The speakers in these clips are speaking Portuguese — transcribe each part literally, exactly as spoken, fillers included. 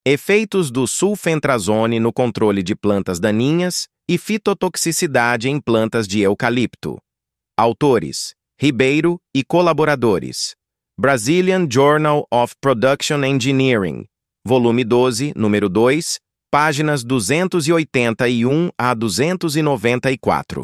Efeitos do sulfentrazone no controle de plantas daninhas e fitotoxicidade em plantas de eucalipto. Autores: Ribeiro e colaboradores. Brazilian Journal of Production Engineering, volume doze, número dois, páginas duzentos e oitenta e um a duzentos e noventa e quatro.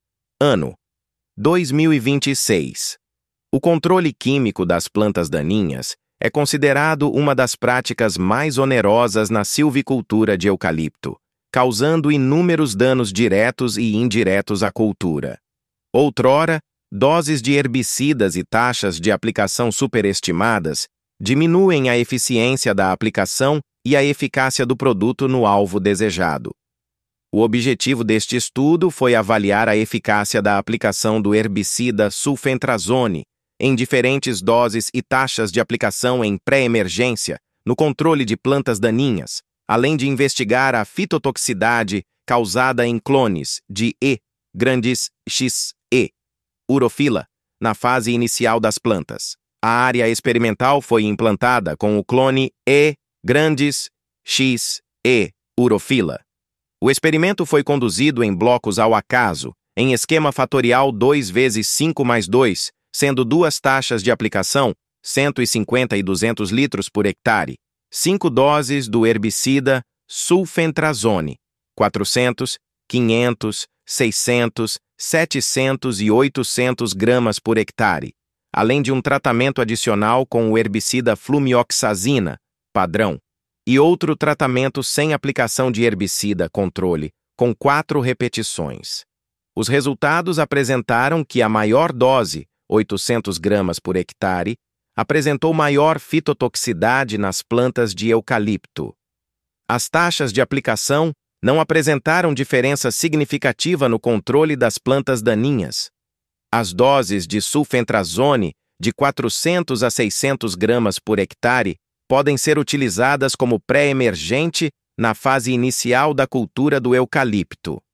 Ano: dois mil e vinte e seis. O controle químico das plantas daninhas é considerado uma das práticas mais onerosas na silvicultura de eucalipto, causando inúmeros danos diretos e indiretos à cultura. Outrora, doses de herbicidas e taxas de aplicação superestimadas diminuem a eficiência da aplicação e a eficácia do produto no alvo desejado. O objetivo deste estudo foi avaliar a eficácia da aplicação do herbicida sulfentrazone em diferentes doses e taxas de aplicação em pré-emergência no controle de plantas daninhas, além de investigar a fitotoxicidade causada em clones de E. grandes X E. urophila na fase inicial das plantas. A área experimental foi implantada com o clone E. grandes X E. urophila. O experimento foi conduzido em blocos ao acaso, em esquema fatorial dois vezes cinco mais dois, sendo duas taxas de aplicação, cento e cinquenta e duzentos litros por hectare, cinco doses do herbicida sulfentrazone, quatrocentos, quinhentos, seiscentos, setecentos e oitocentos gramas por hectare, além de um tratamento adicional com o herbicida flumioxazina, padrão, e outro tratamento sem aplicação de herbicida controle, com quatro repetições. Os resultados apresentaram que a maior dose, oitocentos gramas por hectare, apresentou maior fitotoxicidade nas plantas de eucalipto. As taxas de aplicação não apresentaram diferença significativa no controle das plantas daninhas. As doses de sulfentrazone de quatrocentos a seiscentos gramas por hectare podem ser utilizadas como pré-emergente na fase inicial da cultura do eucalipto.